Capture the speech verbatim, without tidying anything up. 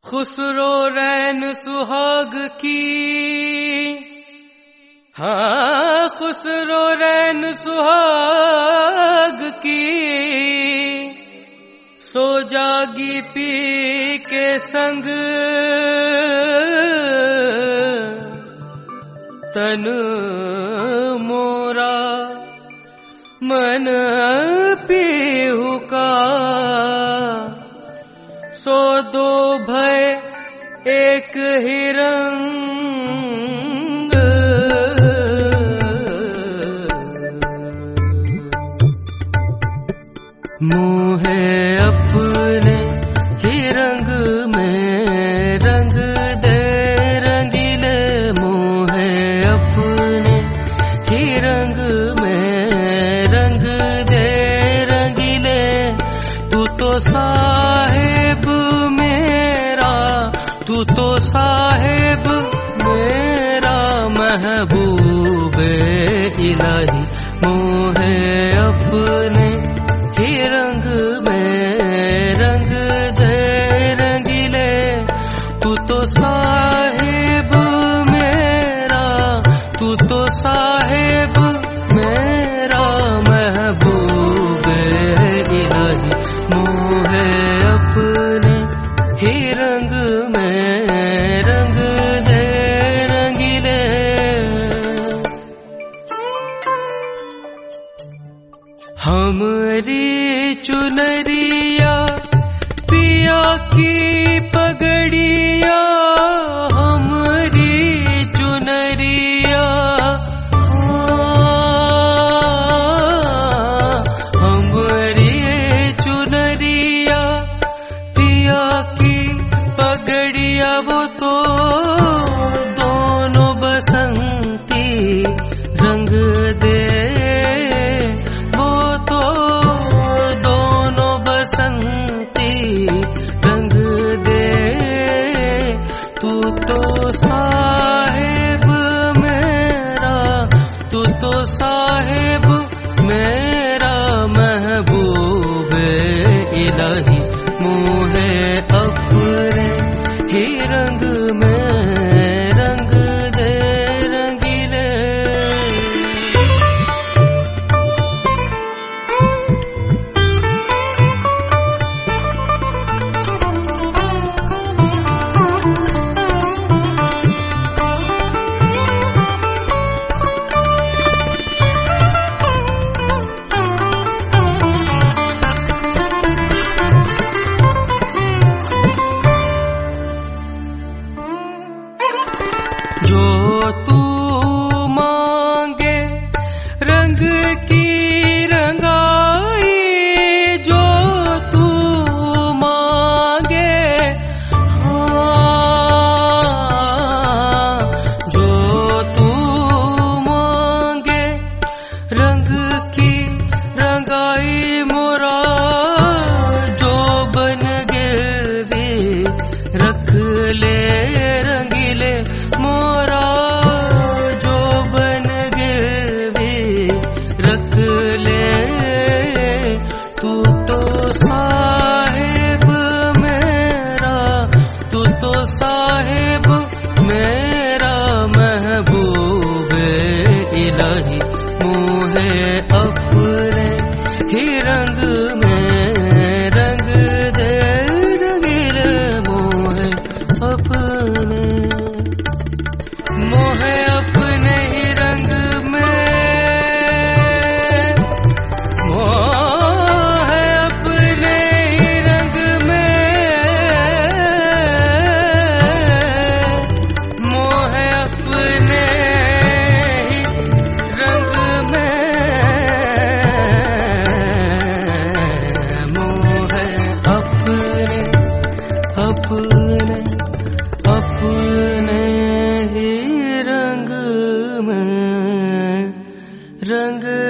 खुसरो रैन सुहाग की, हाँ खुसरो रैन सुहाग की, सो जागी पी के संग तन मोरा मन पीहू का, सो दो भय एक ही रंग, मोहे अपने ही रंग में रंग दे रंगीले, मोहे अपने ही रंग में रंग दे रंगीले, तू तो साहिब मेरा, तू तो साहिब मेरा महबूबे इलाही, मोहे अपने ही रंग में रंग दे रंगीले, तू तो साहिब मेरा, तू तो साहिब मेरा महबूबे इलाही, मोहे अपने ही रंग में रंग दे रंगीले। हमरी चुनरिया पिया की पगड़िया, हमरी चुनरिया, हमरी चुनरिया पिया की पगड़िया, वो तो दोनों बसंती रंग दे, तू तो साहिब मेरा, तू तो साहिब मेरा महबूबे इलाही, मोहे अपने ही रंग में रंग दे रंगीले। जो तू मांगे रंग की रंगाई, जो तू मांगे, हाँ जो तू मांगे रंग की रंगाई, मोरा जो बन गिरवी रख ले रंगीले, मोरा जो बन गिरवी रख ले, तू तो साहिब मेरा, तू तो साहिब मेरा महबूबे इलाही, मोहे अपने ही रंग में रंग दे रंगीले, मोहे अपने, मोहे अपने ही रंग में, मोहे अपने ही रंग में, मोहे अपने ही रंग में, मोहे अपने अपने अपने ही रंग में रंग